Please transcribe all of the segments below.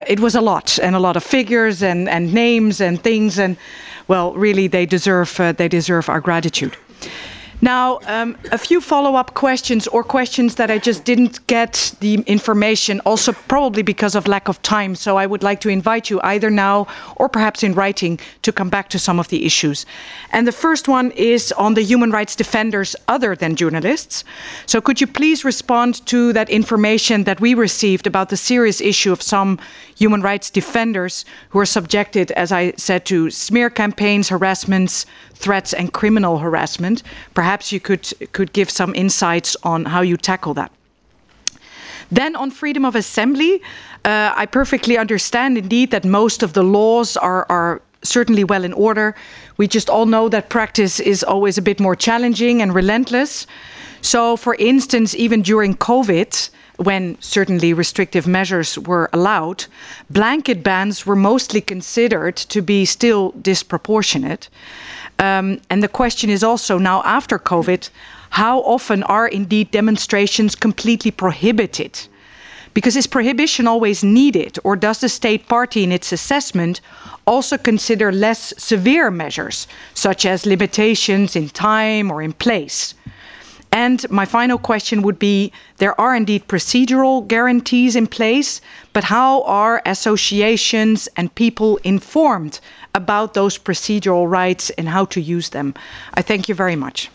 it was a lot of figures and names and things, and well, really they deserve our gratitude. Now, a few follow-up questions, or questions that I just didn't get the information, also probably because of lack of time. So I would like to invite you either now or perhaps in writing to come back to some of the issues. And the first one is on the human rights defenders other than journalists. So could you please respond to that information that we received about the serious issue of some human rights defenders who are subjected, as I said, to smear campaigns, harassments, threats and criminal harassment? Perhaps you could give some insights on how you tackle that. Then on freedom of assembly, I perfectly understand indeed that most of the laws are certainly well in order. We just all know that practice is always a bit more challenging and relentless. So, for instance, even during COVID, when certainly restrictive measures were allowed, blanket bans were mostly considered to be still disproportionate. And the question is also now, after COVID, how often are indeed demonstrations completely prohibited? Because is prohibition always needed, or does the state party in its assessment also consider less severe measures, such as limitations in time or in place? And my final question would be, there are indeed procedural guarantees in place, but how are associations and people informed about those procedural rights and how to use them? I thank you very much.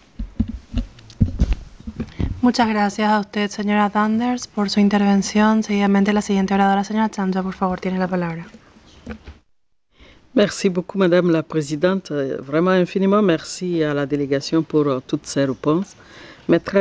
Muchas gracias a usted, señora Thunders, por su intervención. Seguidamente, la siguiente oradora, señora Chanja, por favor, tiene la palabra. Merci beaucoup, Madame la Présidente. Vraiment infiniment merci à la délégation pour toutes ces réponses. Mais très